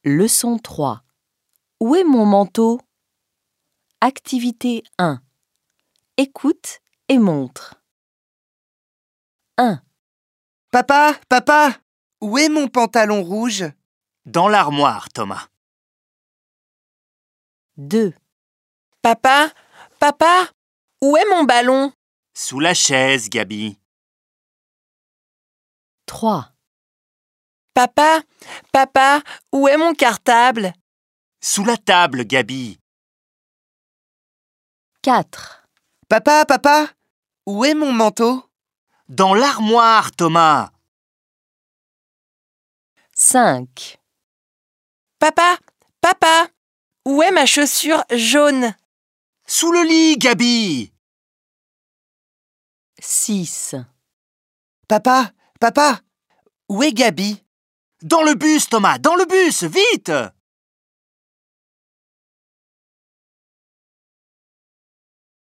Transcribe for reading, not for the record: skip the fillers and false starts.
Leçon 3. Où est mon manteau? Activité 1. Écoute et montre. 1, Papa, papa, où est mon pantalon rouge? Dans l'armoire, Thomas. 2, Papa, papa, où est mon ballon? Sous la chaise, Gabi. 3, Papa, papa, où est mon cartable? Sous la table, Gabi. 4, Papa, papa, où est mon manteau? Dans l'armoire, Thomas. 5, Papa, papa, où est ma chaussure jaune? Sous le lit, Gabi. 6, Papa, papa, où est Gabi? Dans le bus, Thomas, dans le bus, vite!